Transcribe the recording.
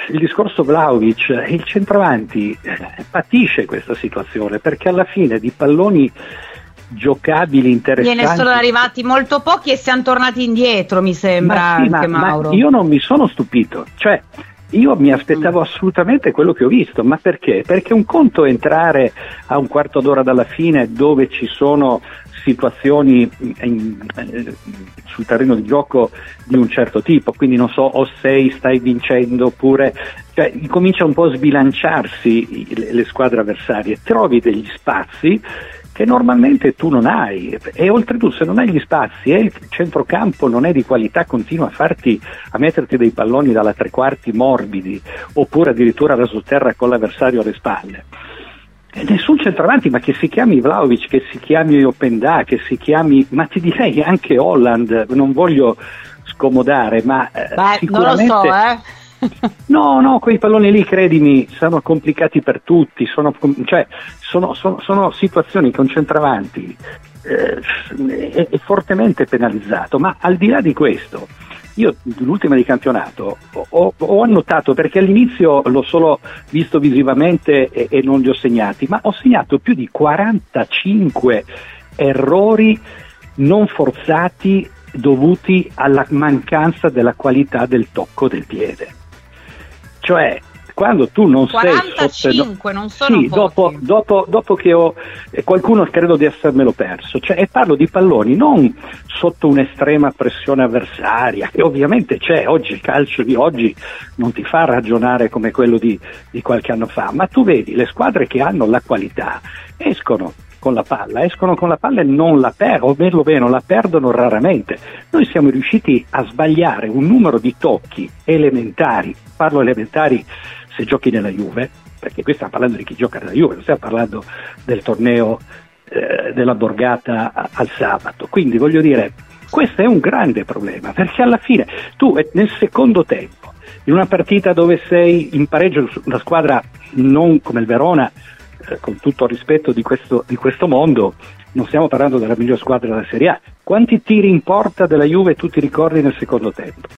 il discorso Vlahovic, il centravanti patisce questa situazione, perché alla fine di palloni giocabili, interessanti, gliene sono arrivati molto pochi e siamo tornati indietro, mi sembra. Mauro. Ma io non mi sono stupito, cioè io mi aspettavo assolutamente quello che ho visto. Ma perché? Perché un conto è entrare a un quarto d'ora dalla fine dove ci sono situazioni sul terreno di gioco di un certo tipo, quindi non so, o stai vincendo, oppure cioè, comincia un po' a sbilanciarsi le squadre avversarie, trovi degli spazi che normalmente tu non hai, e oltretutto se non hai gli spazi e il centrocampo non è di qualità, continua a metterti dei palloni dalla tre quarti morbidi, oppure addirittura rasoterra con l'avversario alle spalle. E nessun centravanti, ma che si chiami Vlahovic, che si chiami Openda, che si chiami, ma ti direi anche Holland, non voglio scomodare, ma sicuramente non lo so, No, quei palloni lì, credimi, sono complicati per tutti, sono situazioni che un centravanti è fortemente penalizzato. Ma al di là di questo, io l'ultima di campionato ho annotato, perché all'inizio l'ho solo visto visivamente e non li ho segnati, ma ho segnato più di 45 errori non forzati dovuti alla mancanza della qualità del tocco del piede. Cioè, quando tu non 45, non sono sì, dopo che qualcuno credo di essermelo perso, cioè, e parlo di palloni non sotto un'estrema pressione avversaria, che ovviamente c'è, oggi il calcio di oggi non ti fa ragionare come quello di qualche anno fa, ma tu vedi le squadre che hanno la qualità escono con la palla e non la perdono, la perdono raramente. Noi siamo riusciti a sbagliare un numero di tocchi elementari, parlo elementari se giochi nella Juve, perché qui stiamo parlando di chi gioca nella Juve, non stiamo parlando del torneo della borgata al sabato. Quindi voglio dire, questo è un grande problema, perché alla fine tu nel secondo tempo, in una partita dove sei in pareggio, una squadra non come il Verona, con tutto il rispetto di questo mondo, non stiamo parlando della miglior squadra della Serie A. Quanti tiri in porta della Juve tu ti ricordi nel secondo tempo?